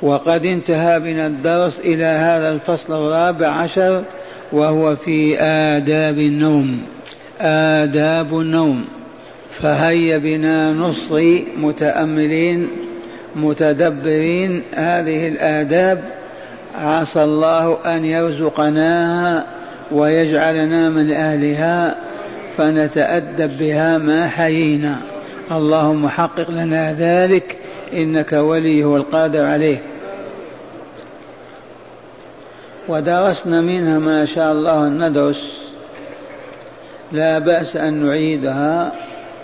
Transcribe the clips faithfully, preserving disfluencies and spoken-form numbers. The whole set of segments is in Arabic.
وقد انتهى بنا الدرس إلى هذا الفصل الرابع عشر، وهو في آداب النوم. آداب النوم. فهيا بنا نصغي متأملين متدبرين هذه الآداب، عسى الله أن يرزقناها ويجعلنا من أهلها فنتأدب بها ما حيينا. اللهم حقق لنا ذلك إنك وليه والقادر عليه. ودرسنا منها ما شاء الله أن ندرس، لا بأس أن نعيدها.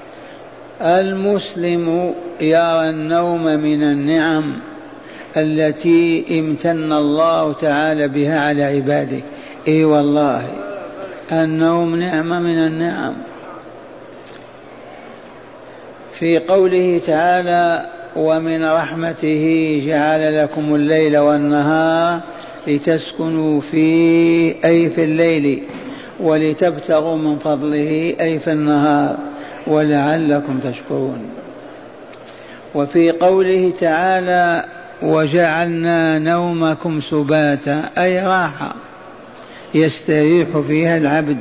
المسلم يرى النوم من النعم التي امتن الله تعالى بها على عباده. اي والله النوم نعمة من النعم. في قوله تعالى: ومن رحمته جعل لكم الليل والنهار لتسكنوا فيه، أي في الليل، ولتبتغوا من فضله، أي في النهار، ولعلكم تشكرون. وفي قوله تعالى: وجعلنا نومكم سباتا، أي راحة يستريح فيها العبد.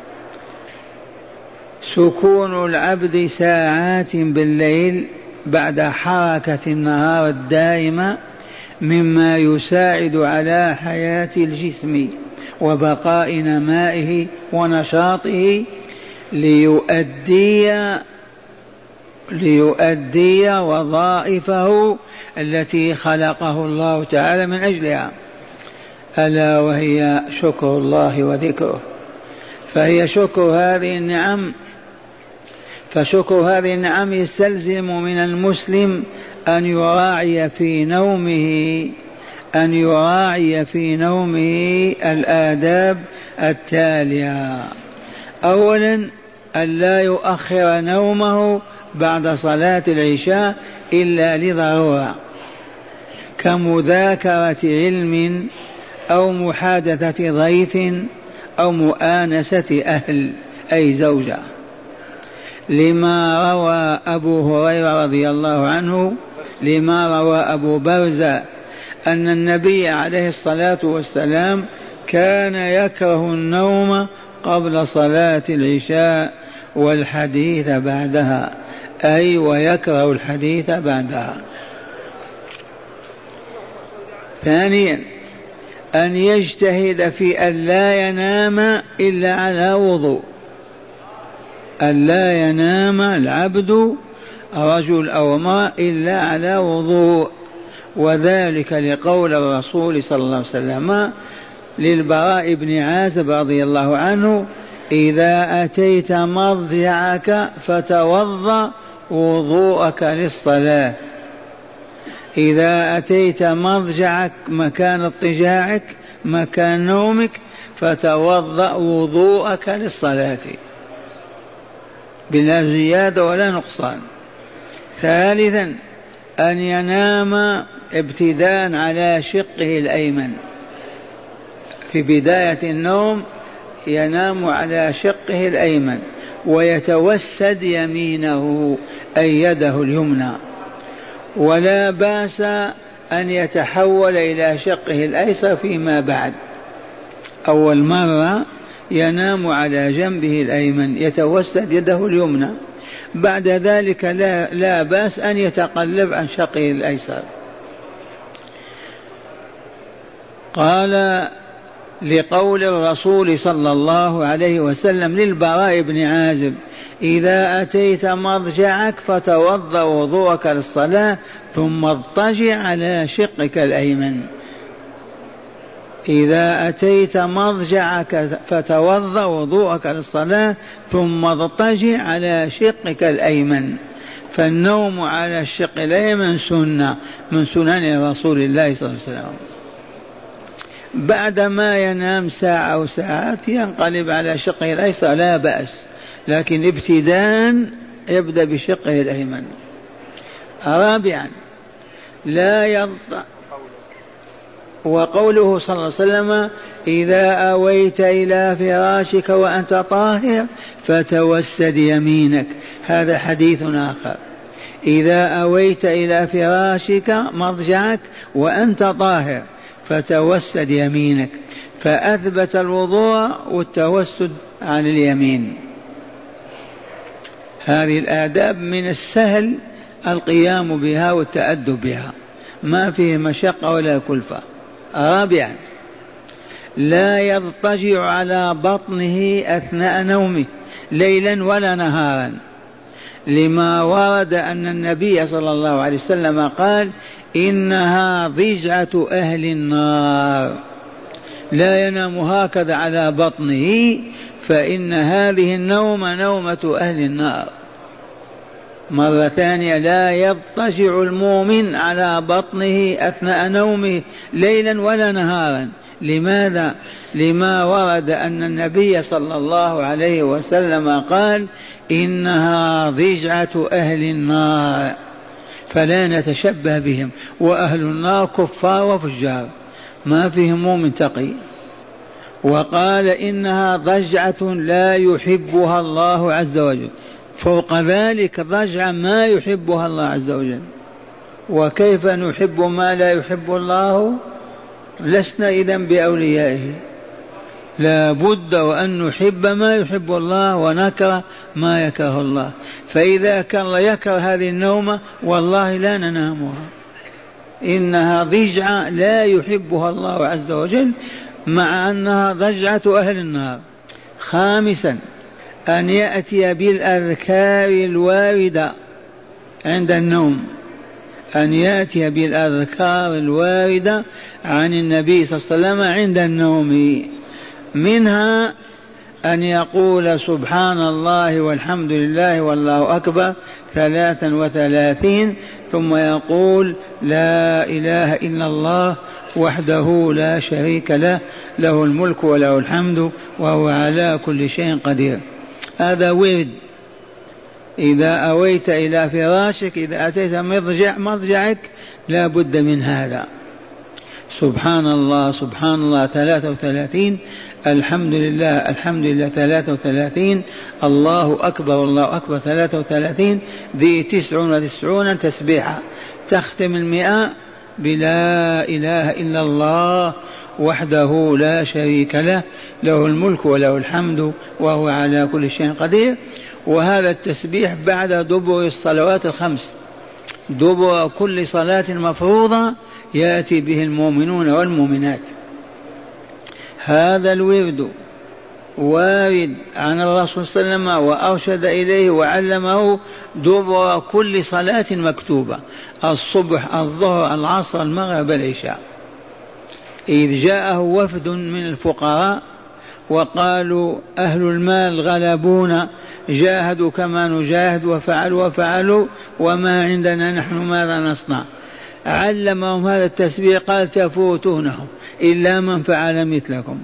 سكون العبد ساعات بالليل بعد حركة النهار الدائمة مما يساعد على حياة الجسم وبقاء نمائه ونشاطه ليؤدي ليؤدي وظائفه التي خلقه الله تعالى من أجلها، ألا وهي شكر الله وذكره. فهي شكر هذه النعم فشكر هذه النعم يستلزم من المسلم أن يراعي في نومه أن يراعي في نومه الآداب التالية. أولا، أن لا يؤخر نومه بعد صلاة العشاء إلا لضرورة، كمذاكرة علم أو محادثة ضيف أو مؤانسة أهل أي زوجة، لما روى أبو هريرة رضي الله عنه لما روى أبو برزة أن النبي عليه الصلاة والسلام كان يكره النوم قبل صلاة العشاء والحديث بعدها، أي ويكره الحديث بعدها. ثانيا، أن يجتهد في أن لا ينام إلا على وضوء، أن لا ينام العبد رجل أو امرأة إلا على وضوء، وذلك لقول الرسول صلى الله عليه وسلم للبراء بن عازب رضي الله عنه: إذا أتيت مرجعك فتوضأ وضوءك للصلاة. إذا أتيت مرجعك مكان اضطجاعك مكان نومك فتوضأ وضوءك للصلاة بلا زيادة ولا نقصان. ثالثا، أن ينام ابتداء على شقه الأيمن، في بداية النوم ينام على شقه الأيمن ويتوسد يمينه أي يده اليمنى، ولا بأس أن يتحول إلى شقه الأيسر فيما بعد. أول مرة ينام على جنبه الأيمن يتوسد يده اليمنى، بعد ذلك لا, لا بأس أن يتقلب عن شقه الأيسر. قال لقول الرسول صلى الله عليه وسلم للبراء بن عازب: إذا أتيت مرجعك فتوضأ وضوءك للصلاة ثم اضطجع على شقك الأيمن. إذا أتيت مرجعك فتوضأ وضوءك للصلاة ثم اضطجع على شقك الأيمن. فالنوم على الشق الأيمن سنة من سنن رسول الله صلى الله عليه وسلم. بعدما ينام ساعة أو ساعات ينقلب على شقه الأيسر لا بأس، لكن ابتداء يبدأ بشقه الأيمن. رابعا، لا يضطر. وقوله صلى الله عليه وسلم: إذا أويت إلى فراشك وأنت طاهر فتوسد يمينك. هذا حديث آخر. إذا أويت إلى فراشك مضجعك وأنت طاهر فتوسد يمينك، فأثبت الوضوء والتوسد عن اليمين. هذه الآداب من السهل القيام بها والتأدب بها، ما فيه مشقة ولا كلفة. رابعا لا يضطجع على بطنه أثناء نومه ليلا ولا نهارا، لما ورد أن النبي صلى الله عليه وسلم قال إنها ضجعة أهل النار، لا ينام هكذا على بطنه فإن هذه النوم نومة أهل النار. مرة ثانية لا يضطجع المؤمن على بطنه أثناء نومه ليلا ولا نهارا. لماذا؟ لما ورد أن النبي صلى الله عليه وسلم قال إنها ضجعة أهل النار، فلا نتشبه بهم، وأهل النار كفار وفجار ما فيهم مؤمن تقي. وقال إنها ضجعة لا يحبها الله عز وجل، فوق ذلك ضجعة ما يحبها الله عز وجل. وكيف نحب ما لا يحب الله؟ لسنا إذن بأوليائه. لا بد وأن نحب ما يحب الله ونكره ما يكره الله. فإذا كان الله يكره هذه النومة والله لا ننامها، إنها ضجعة لا يحبها الله عز وجل، مع أنها ضجعة أهل النار. خامسا أن يأتي بالأذكار الواردة عند النوم، أن يأتي بالأذكار الواردة عن النبي صلى الله عليه وسلم عند النوم. منها أن يقول سبحان الله والحمد لله والله أكبر ثلاثا وثلاثين، ثم يقول لا إله إلا الله وحده لا شريك له، له الملك وله الحمد وهو على كل شيء قدير. هذا ورد إذا أويت إلى فراشك، إذا أتيت مضجع مضجعك لا بد من هذا. سبحان الله سبحان الله ثلاثة وثلاثين، الحمد لله الحمد لله ثلاثة وثلاثين، الله أكبر الله أكبر ثلاثة وثلاثين، ذي تسعون وتسعون تسبيحة. تختم المئة بلا إله إلا الله وحده لا شريك له، له الملك وله الحمد وهو على كل شيء قدير. وهذا التسبيح بعد دبر الصلوات الخمس، دبر كل صلاة مفروضة يأتي به المؤمنون والمؤمنات. هذا الورد وارد عن الرسول صلى الله عليه وسلم وأرشد إليه وعلمه دبر كل صلاة مكتوبة، الصبح الظهر العصر المغرب العشاء. إذ جاءه وفد من الفقراء وقالوا أهل المال غلبونا، جاهدوا كما نجاهد وفعلوا وفعلوا وما عندنا نحن ماذا نصنع؟ علمهم هذا التسبيح، قال تفوتونهم إلا من فعل مثلكم.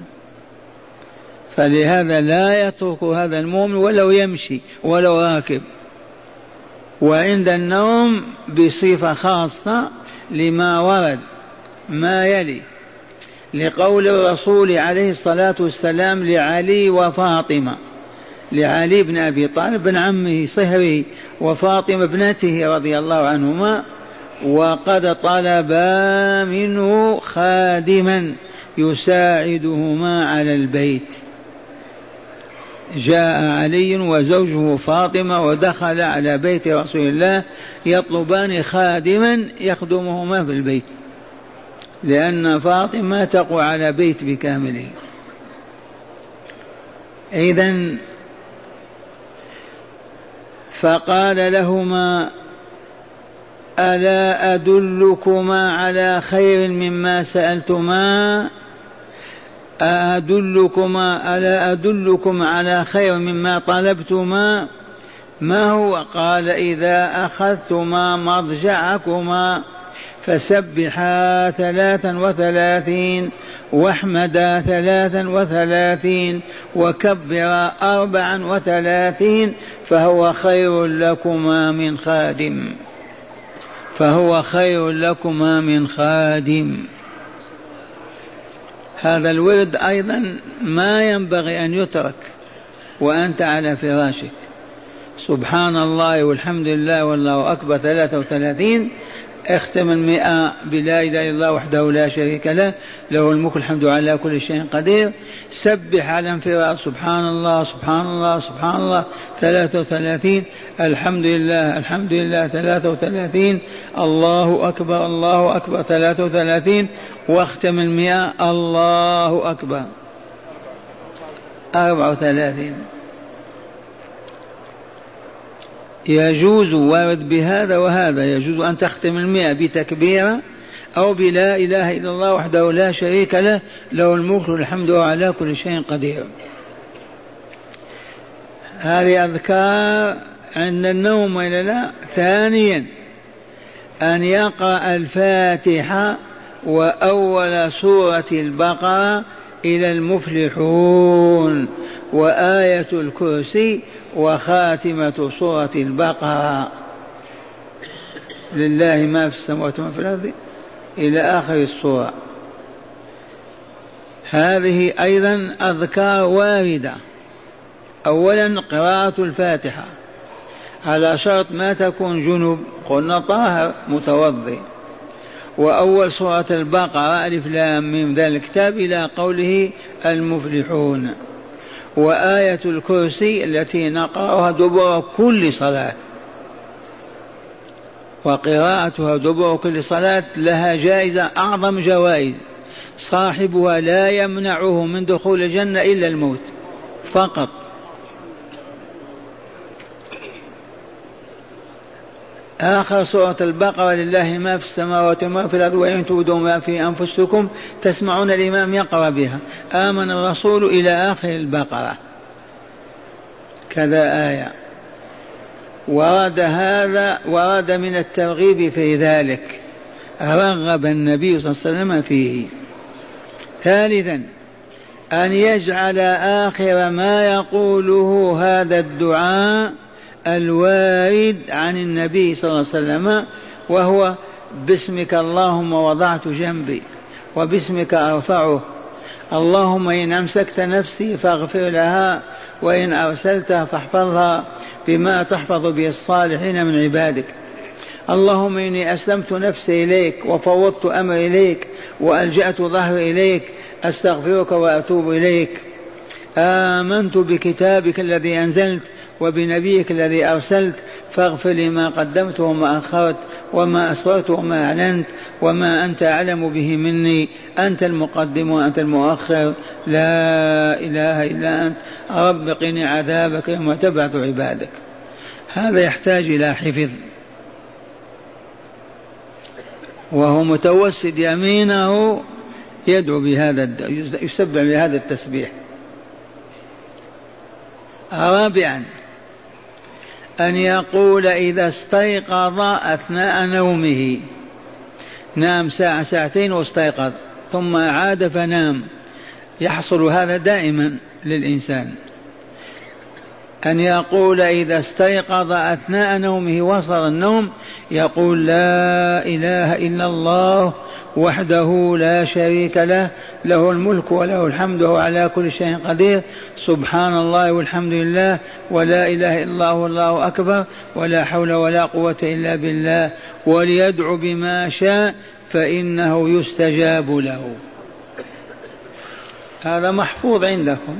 فلهذا لا يترك هذا المؤمن ولو يمشي ولو راكب. وعند النوم بصفة خاصة لما ورد ما يلي، لقول الرسول عليه الصلاة والسلام لعلي وفاطمة، لعلي بن أبي طالب بن عمه صهري وفاطمة ابنته رضي الله عنهما، وقد طلبا منه خادما يساعدهما على البيت. جاء علي وزوجه فاطمة ودخل على بيت رسول الله يطلبان خادما يخدمهما في البيت، لأن فاطمة تقوى على بيت بكامله. إذن فقال لهما ألا أدلكما على خير مما سألتما؟ أدلكما ألا أدلكم على خير مما طلبتما؟ ما هو؟ قال إذا أخذتما مضجعكما فسبحا ثلاثا وثلاثين واحمدا ثلاثا وثلاثين وكبرا أربعا وثلاثين فهو خير لكما من خادم، فهو خير لكما من خادم. هذا الورد أيضا ما ينبغي أن يترك وأنت على فراشك. سبحان الله والحمد لله والله أكبر ثلاثة وثلاثين، اختم المئة بلا إله إلا الله وحده لا شريك له له الملك الحمد على كل شيء قدير. سبح على انفراد سبحان الله سبحان الله سبحان الله ثلاثة وثلاثين، الحمد لله الحمد لله ثلاثة وثلاثين، الله أكبر الله أكبر ثلاثة وثلاثين، واختم المئة الله أكبر أربعة وثلاثين. يجوز وارد بهذا وهذا، يجوز أن تختم المئة بتكبيرة أو بلا إله إلا الله وحده لا شريك له له الملك والحمد على كل شيء قدير. هذه أذكار عند النوم وإلا لا؟ ثانيا أن يقرأ الفاتحة وأول سورة البقرة إلى المفلحون وآية الكرسي وخاتمة سورة البقرة لله ما في السماوات وما في الأرض إلى آخر السورة. هذه أيضا أذكار واردة. أولا قراءة الفاتحة على شرط ما تكون جنب، قلنا طاهر متوضئ. وأول سورة البقرة ألف لام ميم ذلك الكتاب إلى قوله المفلحون، وآية الكرسي التي نقرأها دبر كل صلاة، وقراءتها دبر كل صلاة لها جائزة أعظم جوائز، صاحبها لا يمنعه من دخول الجنة إلا الموت فقط. آخر سورة البقرة لله ما في السماوات وما في الأرض وإن تبدوا ما في أنفسكم تسمعون الإمام يقرأ بها آمن الرسول إلى آخر البقرة كذا آية. ورد هذا ورد من الترغيب في ذلك، رغب النبي صلى الله عليه وسلم فيه. ثالثا أن يجعل آخر ما يقوله هذا الدعاء الوارد عن النبي صلى الله عليه وسلم، وهو باسمك اللهم وضعت جنبي وباسمك أرفعه، اللهم إن أمسكت نفسي فاغفر لها وإن أرسلتها فاحفظها بما تحفظ به الصالحين من عبادك، اللهم إني أسلمت نفسي إليك وفوضت أمري إليك وألجأت ظهري إليك أستغفرك وأتوب إليك، آمنت بكتابك الذي أنزلت وبنبيك الذي أرسلت فاغفر لي ما قدمت وما أخرت وما أسررت وما أعلنت وما أنت أعلم به مني، أنت المقدم وأنت المؤخر لا إله إلا أنت، رب قني عذابك يوم تبعث عبادك. هذا يحتاج إلى حفظ، وهو متوسد يمينه يدعو بهذا يسبح بهذا التسبيح. رابعا أن يقول إذا استيقظ أثناء نومه، نام ساعة ساعتين واستيقظ ثم عاد فنام، يحصل هذا دائما للإنسان، أن يقول إذا استيقظ أثناء نومه وصل النوم يقول لا إله إلا الله وحده لا شريك له له الملك وله الحمد وهو على كل شيء قدير، سبحان الله والحمد لله ولا إله إلا الله والله أكبر ولا حول ولا قوة إلا بالله، وليدعو بما شاء فإنه يستجاب له. هذا محفوظ عندكم.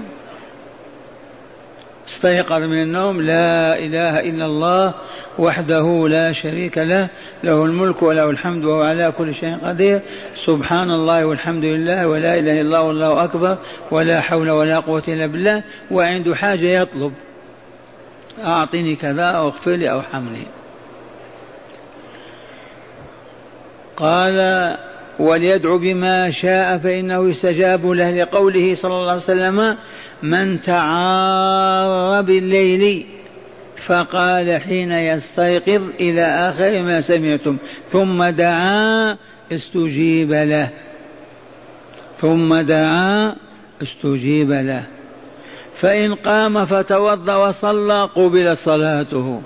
استيقظ من النوم لا إله إلا الله وحده لا شريك له له الملك وله الحمد وهو على كل شيء قدير، سبحان الله والحمد لله ولا إله إلا الله والله أكبر ولا حول ولا قوة إلا بالله، وعنده حاجة يطلب أعطني كذا أو اغفر لي أو ارحمني. قال وليدعو بما شاء فإنه يستجاب له، لقوله صلى الله عليه وسلم من تعار بالليل فقال حين يستيقظ إلى آخر ما سمعتم ثم دعا استجيب له، ثم دعا استجيب له، فإن قام فتوضأ وصلى قبلت صلاته.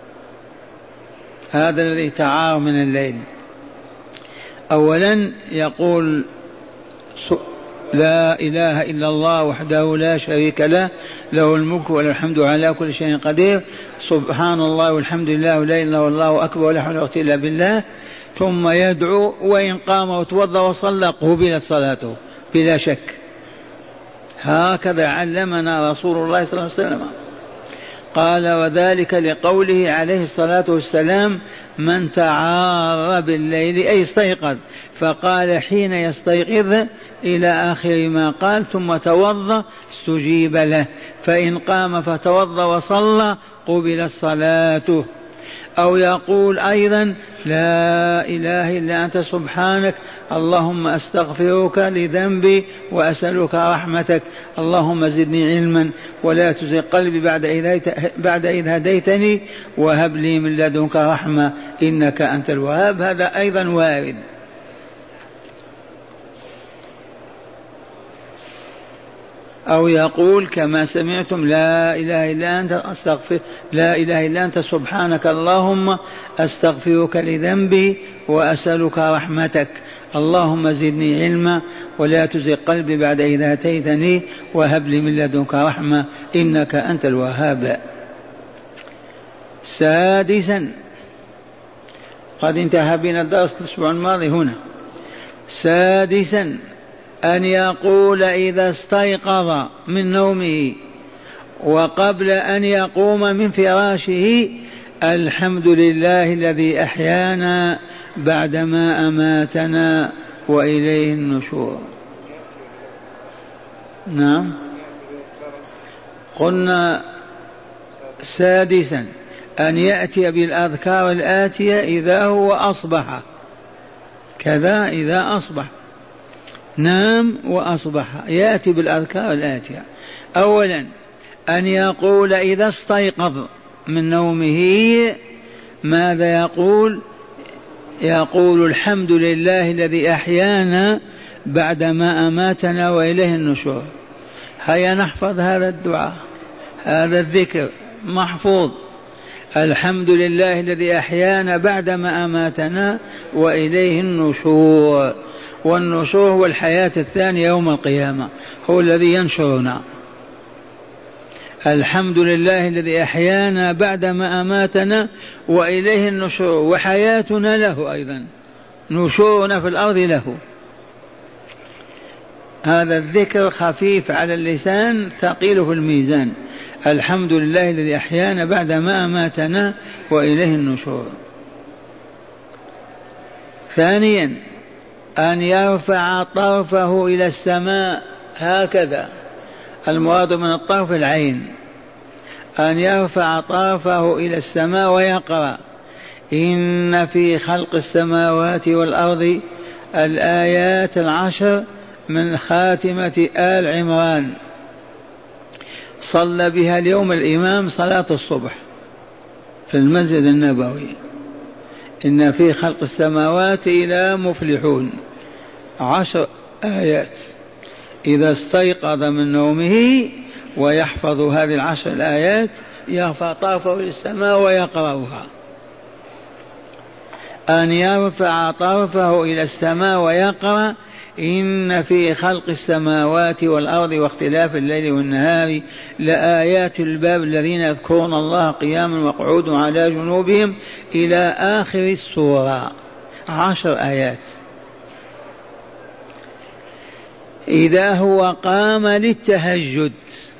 هذا الذي تعار من الليل. أولا يقول لا إله إلا الله وحده لا شريك له، له الملك وله الحمد على كل شيء قدير، سبحان الله والحمد لله ولا إله إلا الله والله أكبر ولا حول ولا قوة إلا بالله، ثم يدعو، وإن قام وتوضأ وصلى قبلت صلاته بلا شك. هكذا علمنا رسول الله صلى الله عليه وسلم. قال وذلك لقوله عليه الصلاة والسلام من تعار بالليل أي استيقظ، فقال حين يستيقظ إلى آخر ما قال ثم توضأ استجيب له، فإن قام فتوضأ وصلى قبلت صلاته. أو يقول أيضا لا إله إلا أنت سبحانك اللهم أستغفرك لذنبي وأسألك رحمتك، اللهم زدني علما ولا تزغ قلبي بعد إذ هديتني وهب لي من لدنك رحمة إنك أنت الوهاب. هذا أيضا وارد. أو يقول كما سمعتم لا إله إلا أنت أستغفر لا إله إلا أنت سبحانك اللهم أستغفرك لذنبي وأسألك رحمتك، اللهم زدني علما ولا تزغ قلبي بعد إذ هديتني وهب لي من لدنك رحمة إنك أنت الوهاب. سادسا، قد انتهى بنا الدرس الأسبوع الماضي هنا. سادسا أن يقول إذا استيقظ من نومه وقبل أن يقوم من فراشه الحمد لله الذي أحيانا بعدما أماتنا وإليه النشور. نعم، قلنا سادسا أن يأتي بالأذكار الآتية إذا هو أصبح، كذا إذا أصبح نام وأصبح يأتي بالأذكار الآتية. أولا أن يقول إذا استيقظ من نومه ماذا يقول؟ يقول الحمد لله الذي أحيانا بعدما أماتنا وإليه النشور. هيا نحفظ هذا الدعاء، هذا الذكر محفوظ، الحمد لله الذي أحيانا بعدما أماتنا وإليه النشور. والنشور هو الحياة الثانية يوم القيامة، هو الذي ينشرنا. الحمد لله الذي أحيانا بعدما أماتنا وإليه النشور، وحياتنا له أيضا، نشورنا في الأرض له. هذا الذكر خفيف على اللسان ثقيل في الميزان، الحمد لله الذي أحيانا بعدما أماتنا وإليه النشور. ثانيا أن يرفع طرفه إلى السماء هكذا، المراد من الطرف العين، أن يرفع طرفه إلى السماء ويقرأ إن في خلق السماوات والأرض الآيات العشر من خاتمة آل عمران، صلى بها اليوم الإمام صلاة الصبح في المسجد النبوي. إن في خلق السماوات إلى مفلحون عشر آيات، إذا استيقظ من نومه ويحفظ هذه العشر الآيات يرفع طرفه للسماء ويقرأها. أن يرفع طرفه إلى السماء ويقرأ إن في خلق السماوات والأرض واختلاف الليل والنهار لآيات الباب الذين يذكرون الله قياما وقعودا على جنوبهم إلى آخر السورة، عشر آيات. إذا هو قام للتهجد،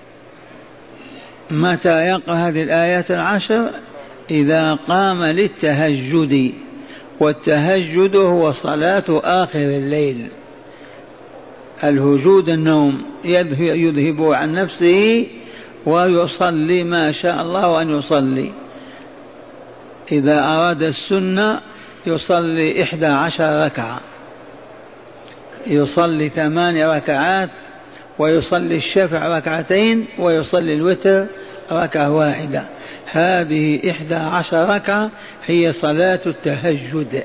متى يقرأ هذه الآيات العشر؟ إذا قام للتهجد، والتهجد هو صلاة آخر الليل، الهجود النوم، يذهب عن نفسه ويصلي ما شاء الله أن يصلي. إذا أراد السنة يصلي إحدى عشر ركعة، يصلي ثمان ركعات، ويصلي الشفع ركعتين، ويصلي الوتر ركعة واحدة. هذه إحدى عشر ركعة هي صلاة التهجد.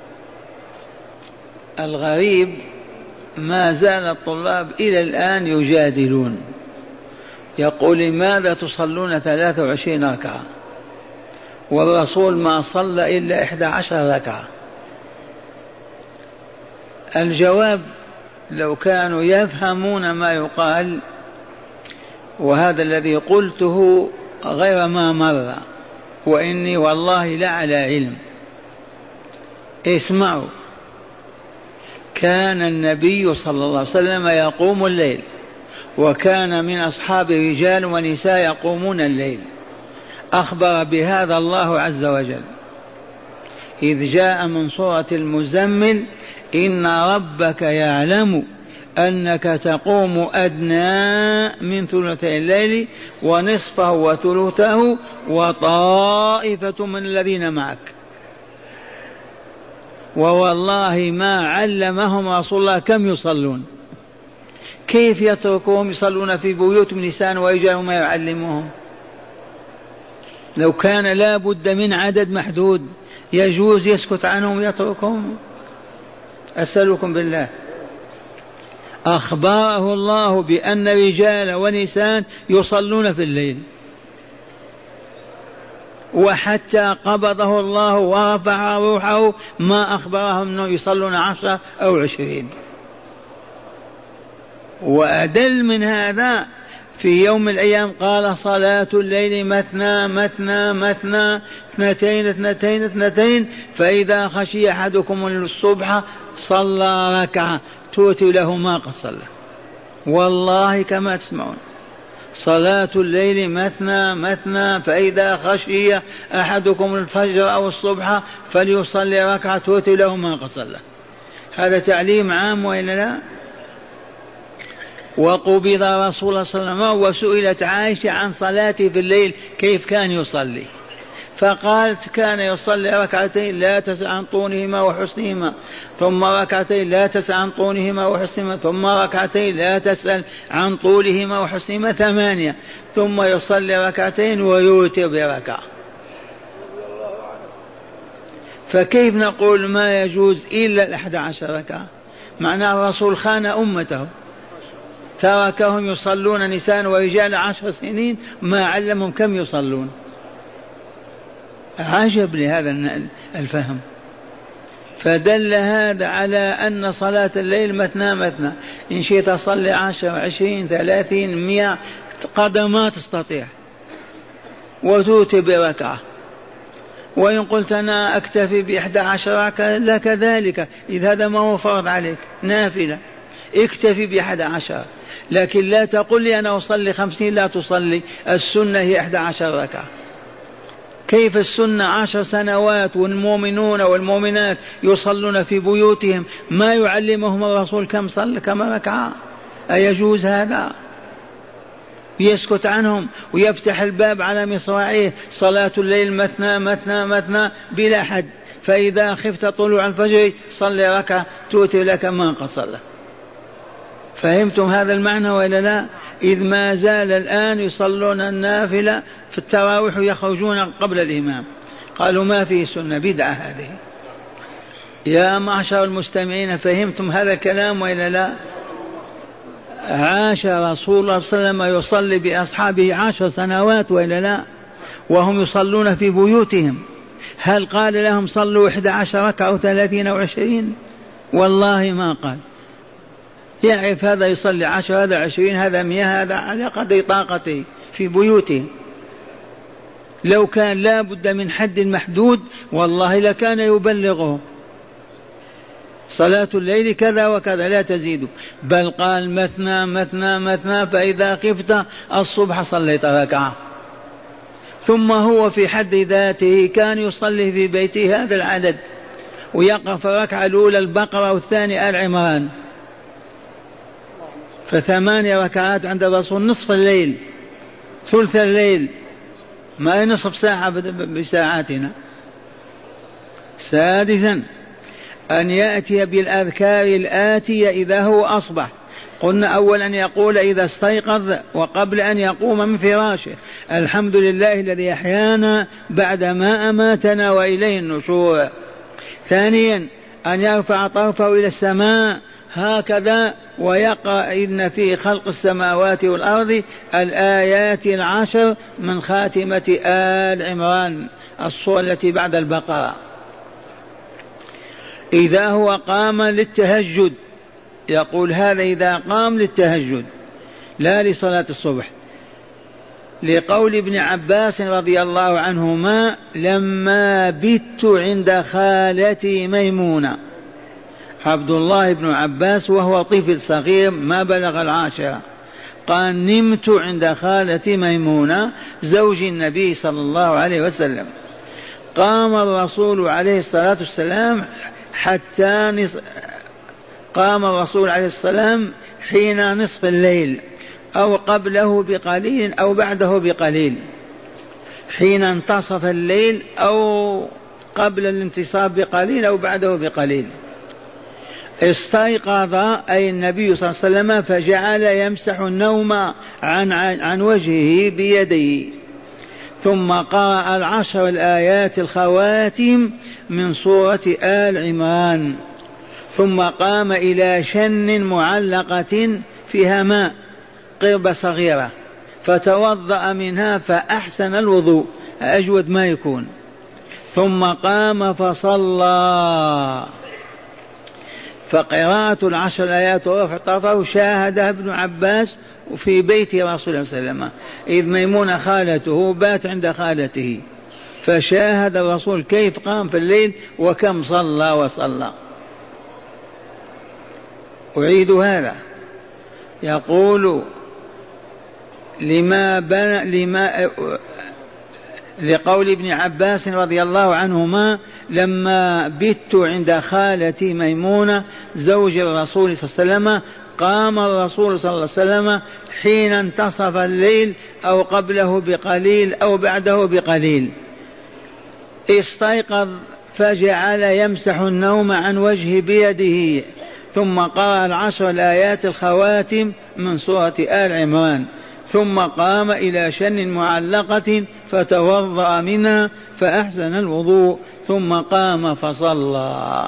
الغريب ما زال الطلاب إلى الآن يجادلون، يقول لماذا تصلون ثلاثة وعشرين ركعة والرسول ما صلى إلا إحدى عشر ركعة؟ الجواب لو كانوا يفهمون ما يقال، وهذا الذي قلته غير ما مر، وإني والله لعلى علم. اسمعوا، كان النبي صلى الله عليه وسلم يقوم الليل، وكان من أصحاب رجال ونساء يقومون الليل، أخبر بهذا الله عز وجل إذ جاء من سورة المزمل: إن ربك يعلم أنك تقوم أدنى من ثلثي الليل ونصفه وثلثه وطائفة من الذين معك. ووالله ما علمهم رسول الله كم يصلون، كيف يتركوهم يصلون في بيوت نساء ورجال ما يعلمهم؟ لو كان لا بد من عدد محدود يجوز يسكت عنهم ويتركهم؟ أسألكم بالله. أخبره الله بأن رجال ونساء يصلون في الليل، وحتى قبضه الله ورفع روحه ما أخبرهم أنه يصلون عشرة أو عشرين. وأدل من هذا في يوم من الأيام قال: صلاة الليل مثنى مثنى مثنى، اثنتين اثنتين اثنتين، فإذا خشي أحدكم الصبح صلى ركعة توتي له ما قد صلى. والله كما تسمعون، صلاة الليل مثنى مثنى، فإذا خشي أحدكم الفجر أو الصبح فليصلي ركعة توتي له ما قد صلى. هذا تعليم عام وإلا لا؟ وقبض رسول الله صلى الله عليه وسلم وسئلت عائشة عن صلاته في الليل كيف كان يصلي، فقالت: كان يصلي ركعتين لا تسأل عن طولهما وحسنهما، ثم ركعتين لا تسأل عن طولهما وحسنهما، ثم ركعتين لا تسأل عن طولهما وحسنهما، ثمانية، ثم يصلي ركعتين ويوتر بركعة. فكيف نقول ما يجوز إلا الأحد عشر ركعة؟ معناه الرسول خان أمته، تركهم يصلون نساء ورجال عشر سنين ما علمهم كم يصلون. عجب لهذا الفهم. فدل هذا على أن صلاة الليل مثنى مثنى، إن شئت صلي عشر عشرين ثلاثين مئة قدر ما تستطيع وتوتي بركعة. وإن قلت أنا أكتفي بإحدى عشر ركعة لك ذلك، إذ هذا ما هو فرض عليك، نافلة، اكتفي بأحد عشر، لكن لا تقل لي أنا أصلي خمسين، لا تصلي. السنة هي إحدى عشر ركعة. كيف السنة عشر سنوات والمؤمنون والمؤمنات يصلون في بيوتهم ما يعلمهم الرسول كم صلى كم ركعة؟ أيجوز هذا؟ يسكت عنهم ويفتح الباب على مصراعيه: صلاة الليل مثنى مثنى مثنى بلا حد، فإذا خفت طلوع الفجر صلي ركعة توتي لك ما قد صلى. فهمتم هذا المعنى وإلا لا؟ إذ ما زال الآن يصلون النافلة في التراويح يخرجون قبل الإمام، قالوا ما فيه سنة، بدعة هذه. يا معشر المستمعين، فهمتم هذا الكلام وإلا لا؟ عاش رسول الله صلى الله عليه وسلم يصلي بأصحابه عشر سنوات وإلا لا، وهم يصلون في بيوتهم. هل قال لهم صلوا إحدى عشر ركعة أو ثلاثين أو عشرين؟ والله ما قال. يعرف هذا يصلي عشر، هذا عشرين، هذا مئة، هذا على قدر طاقته في بيوته. لو كان لا بد من حد محدود والله لكان يبلغه: صلاة الليل كذا وكذا لا تزيد، بل قال مثنى مثنى مثنى، فإذا خفت الصبح صليت ركعة. ثم هو في حد ذاته كان يصلي في بيته هذا العدد، ويقف في الركعة الأولى البقرة والثانية آل عمران، فثمانية ركعات عند الرسول نصف الليل، ثلث الليل، ما نصف ساعة بساعاتنا. سادسا أن يأتي بالأذكار الآتية إذا هو أصبح. قلنا أولا أن يقول إذا استيقظ وقبل أن يقوم من فراشه: الحمد لله الذي أحيانا بعدما أماتنا وإليه النشور. ثانيا أن يرفع طرفه إلى السماء هكذا ويقرأ: إن في خلق السماوات والأرض الآيات العشر من خاتمة آل عمران، الصورة التي بعد البقرة. إذا هو قام للتهجد يقول هذا إذا قام للتهجد لا لصلاة الصبح، لقول ابن عباس رضي الله عنهما لما بت عند خالتي ميمونة، عبد الله بن عباس وهو طفل صغير ما بلغ العاشرة، قال نمت عند خالتي ميمونة زوج النبي صلى الله عليه وسلم. قام الرسول عليه الصلاة والسلام حتى نص... قام الرسول عليه السلام حين نصف الليل أو قبله بقليل أو بعده بقليل، حين انتصف الليل أو قبل الانتصاف بقليل أو بعده بقليل. استيقظ أي النبي صلى الله عليه وسلم فجعل يمسح النوم عن, عن وجهه بيديه، ثم قرأ العشر الآيات الخواتم من سورة آل عمران، ثم قام إلى شن معلقة فيها ماء، قربة صغيرة، فتوضأ منها فأحسن الوضوء أجود ما يكون، ثم قام فصلى. فقراءة العشر الآيات ورفع طرفه شاهدها ابن عباس في بيت رسول الله صلى الله عليه وسلم، إذ ميمونة خالته بات عند خالته، فشاهد الرسول كيف قام في الليل وكم صلى وصلى. أعيد هذا، يقول لما بن لما لقول ابن عباس رضي الله عنهما لما بت عند خالتي ميمونة زوج الرسول صلى الله عليه وسلم، قام الرسول صلى الله عليه وسلم حين انتصف الليل أو قبله بقليل أو بعده بقليل، استيقظ فجعل يمسح النوم عن وجهه بيده، ثم قرأ العشر الآيات الخواتم من سورة آل عمران، ثم قام إلى شن معلقة فتوضأ منها فأحسن الوضوء، ثم قام فصلى.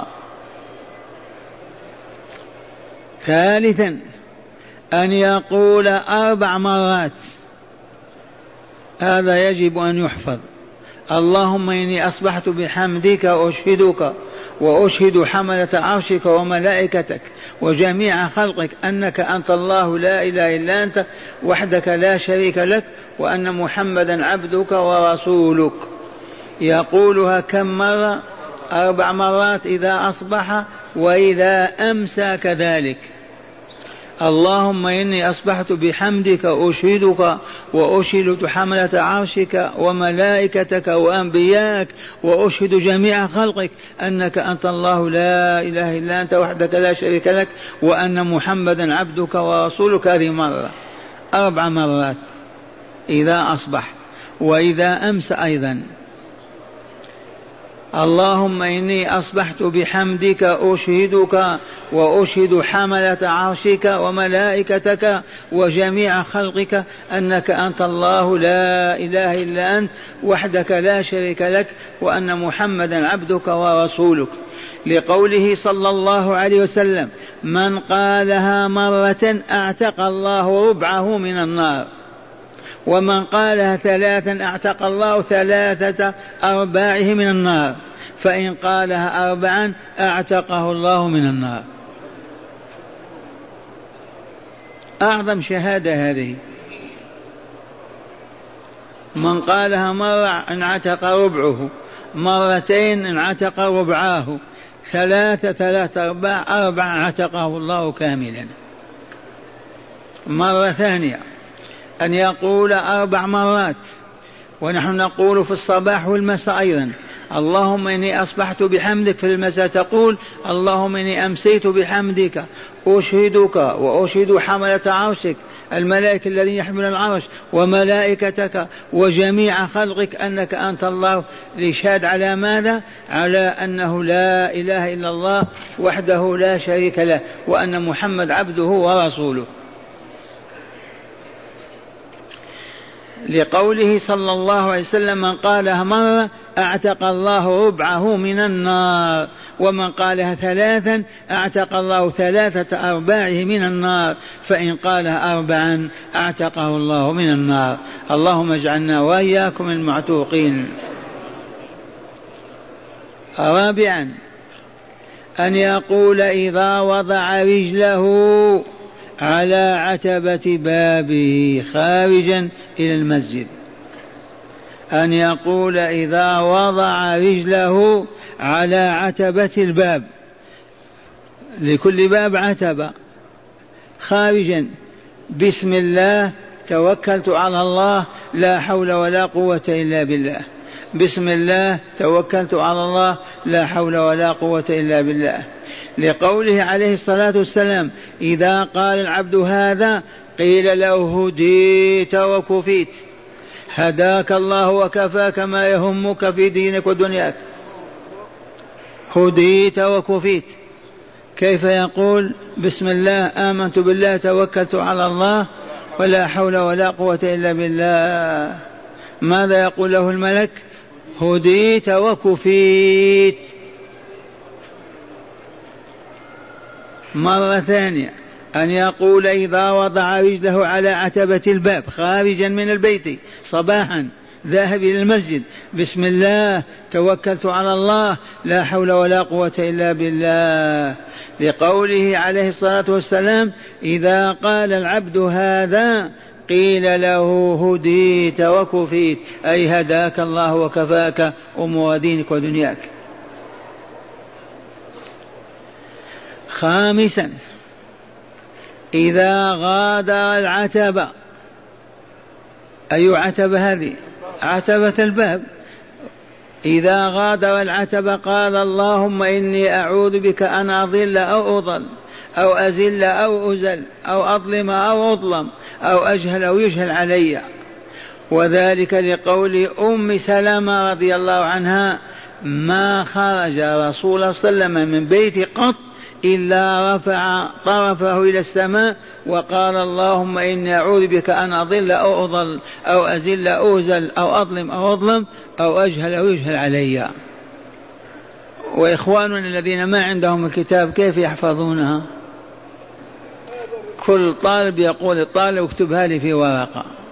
ثالثا أن يقول أربع مرات، هذا يجب أن يحفظ: اللهم إني أصبحت بحمدك أشهدك وأشهد حملة عرشك وملائكتك وجميع خلقك أنك أنت الله لا إله إلا أنت وحدك لا شريك لك وأن محمدا عبدك ورسولك. يقولها كم مرة؟ أربع مرات إذا أصبح وإذا أمسى كذلك. اللهم إني أصبحت بحمدك أشهدك وأشهد حملة عرشك وملائكتك وأنبياءك وأشهد جميع خلقك أنك أنت الله لا إله إلا أنت وحدك لا شريك لك وأن محمدا عبدك ورسولك. هذه مرة. أربع مرات إذا أصبح وإذا أمسى أيضا. اللهم إني أصبحت بحمدك أشهدك وأشهد حملة عرشك وملائكتك وجميع خلقك أنك أنت الله لا إله إلا أنت وحدك لا شريك لك وأن محمدا عبدك ورسولك. لقوله صلى الله عليه وسلم: من قالها مرة أعتق الله ربعه من النار، ومن قالها ثلاثا أعتق الله ثلاثة أرباعه من النار، فإن قالها أربعا أعتقه الله من النار. أعظم شهادة هذه. من قالها مرة انعتق ربعه، مرتين انعتق ربعاه، ثلاثة ثلاثة أرباع أربع اعتقه الله كاملا. مرة ثانية أن يقول أربع مرات، ونحن نقول في الصباح والمساء أيضا: اللهم إني أصبحت بحمدك. في المساء تقول: اللهم إني أمسيت بحمدك أشهدك وأشهد حملة عرشك الملائكة الذين يحملون العرش وملائكتك وجميع خلقك أنك أنت الله. لشهد على ماذا؟ على أنه لا إله إلا الله وحده لا شريك له وأن محمد عبده ورسوله. لقوله صلى الله عليه وسلم: من قالها مرة أعتق الله ربعه من النار، ومن قالها ثلاثا أعتق الله ثلاثة أرباعه من النار، فإن قالها أربعا أعتقه الله من النار. اللهم اجعلنا وإياكم المعتوقين. رابعا أن يقول إذا وضع رجله على عتبة بابه خارجا إلى المسجد، أن يقول إذا وضع رجله على عتبة الباب، لكل باب عتبة، خارجا: بسم الله توكلت على الله لا حول ولا قوة إلا بالله، بسم الله توكلت على الله لا حول ولا قوة إلا بالله. لقوله عليه الصلاة والسلام: إذا قال العبد هذا قيل له هديت وكفيت، هداك الله وكفاك ما يهمك في دينك ودنياك، هديت وكفيت. كيف يقول بسم الله آمنت بالله توكلت على الله ولا حول ولا قوة إلا بالله؟ ماذا يقول له الملك؟ هديت وكفيت. مرة ثانية: أن يقول إذا وضع رجله على عتبة الباب خارجا من البيت صباحا ذاهب إلى المسجد: بسم الله توكلت على الله لا حول ولا قوة إلا بالله. لقوله عليه الصلاة والسلام: إذا قال العبد هذا قيل له هديت وكفيت، أي هداك الله وكفاك أمور دينك ودنياك. خامسا: إذا غادر العتبة. أي عتبة هذه؟ عتبة الباب. إذا غادر العتبة قال اللهم إني أعوذ بك أن أضل أو أضل أو أزل أو أزل أو أظلم أو أظلم أو أجهل أو يجهل علي. وذلك لقول أم سلمة رضي الله عنها: ما خرج رسول الله صلى الله عليه وسلم من بيت قط إلا رفع طرفه إلى السماء وقال اللهم إني أعوذ بك أن أضل أو أضل أو أزل أو أزل أو أظلم أو أظلم أو أجهل أو يجهل علي. وإخواننا الذين ما عندهم الكتاب كيف يحفظونها؟ كل طالب يقول الطالب اكتبها لي في ورقة.